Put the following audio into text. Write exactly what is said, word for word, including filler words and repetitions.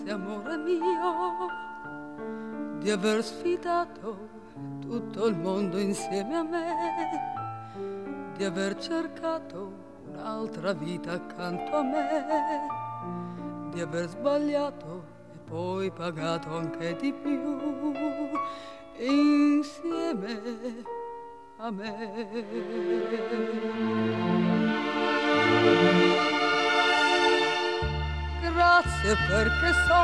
amore mio, di aver sfidato tutto il mondo insieme a me, di aver cercato un'altra vita accanto a me, di aver sbagliato e poi pagato anche di più insieme a me. Grazie perché so